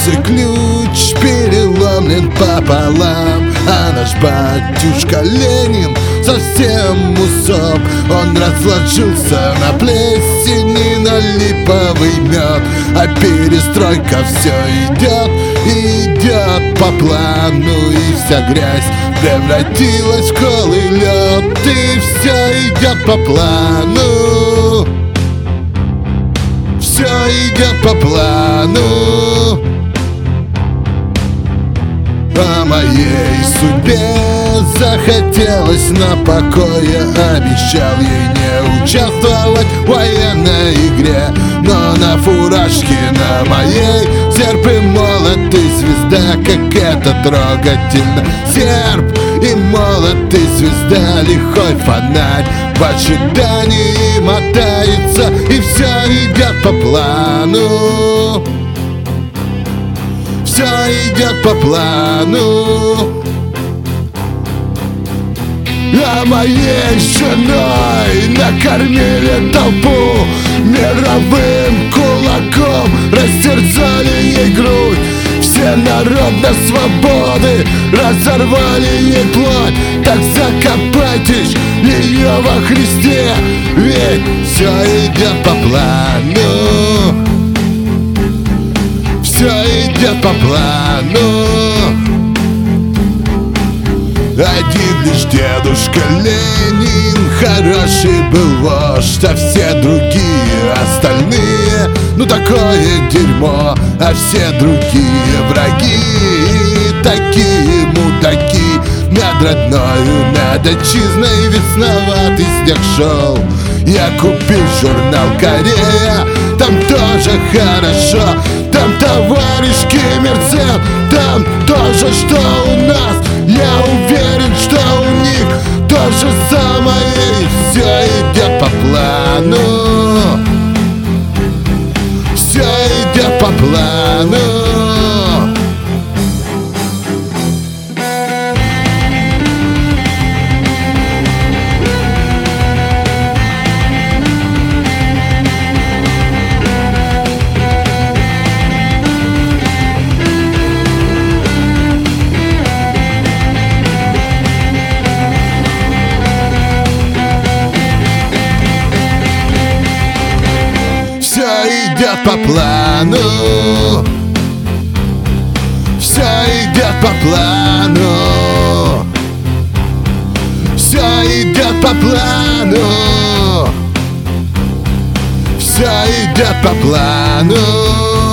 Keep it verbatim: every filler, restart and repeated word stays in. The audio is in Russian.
сердце ключ переломлен пополам, а наш батюшка Ленин совсем усоп. Он разложился на плесени, на липовый мед, а перестройка все идет, идет по плану, и вся грязь превратилась в голый лед, и все идет по плану, все идет по плану. О моей судьбе захотелось на покое, обещал ей не участвовать в военной игре, но на фуражке на моей серп и молот и звезда, как это трогательно. Серп и молот и звезда, лихой фонарь в ожидании мотается, и все идет по плану, все идет по плану. А моей женой накормили толпу мировым кулаком, растерзали ей грудь, все народно свободы разорвали ей плоть. Так закопайтесь ее во Христе, ведь все идет по плану, все идет по плану. Один лишь дедушка Ленин хороший был вождь, а все другие остальные, ну такое дерьмо, а все другие враги, такие мудаки. Над родною, над отчизной весноватый снег шел. Я купил журнал «Корея», там тоже хорошо, там товарищ Ким Ир Сен, там тоже, что у нас. Я уверен, что у них то же самое, и все идет по плану, все идет по плану. Идет по плану, все идет по плану, все идет по плану, все идет по плану.